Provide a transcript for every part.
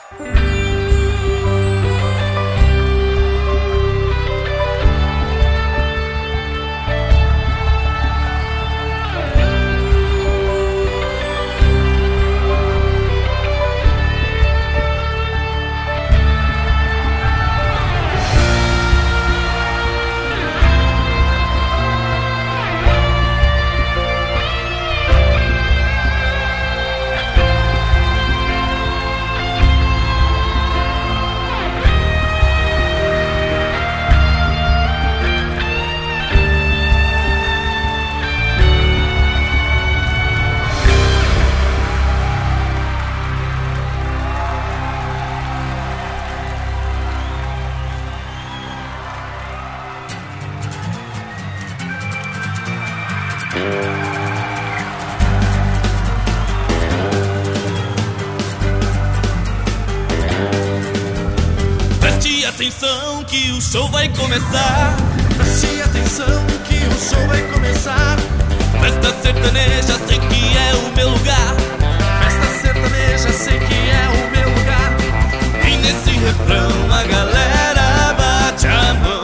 Preste atenção que o show vai começar. Preste atenção que o show vai começar. Festa sertaneja, sei que é o meu lugar. Festa sertaneja, sei que é o meu lugar. E nesse refrão a galera bate a mão.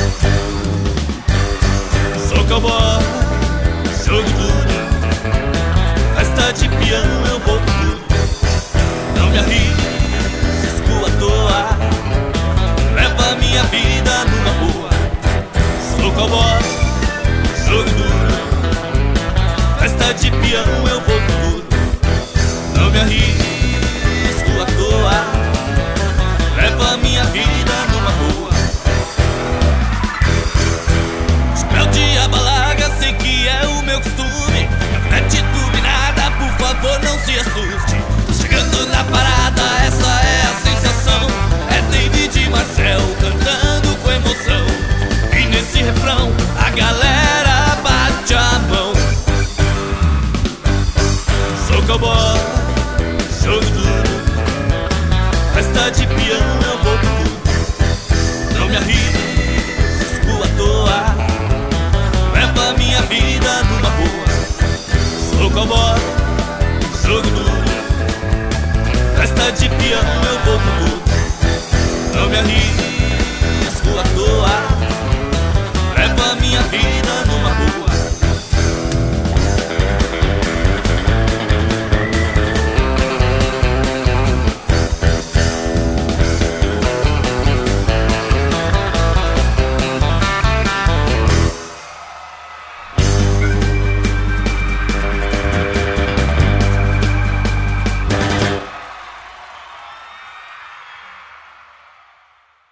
Sou cowboy, jogo duro. Festa de peão eu vou por tudo. Não me arrisco à toa. Leva a minha vida numa boa. Sou cowboy, jogo duro. Festa de peão eu vou por tudo. Não me arrisco à toa. Leva a minha vida numa boa. Chapéu de abalaga, sei que é o meu costume. Não é titube nada, por favor não se assuste. Tô chegando na parada, essa é a sensação. É David e Marcel cantando com emoção. E nesse refrão a galera bate a mão. Sou cowboy, jogo duro. Festa de peão eu vou por tudo. Não me arrisco à toa. Leva a minha vida numa boa. Sou cowboy, jogo duro. Festa de peão eu vou por tudo. Não me arrisco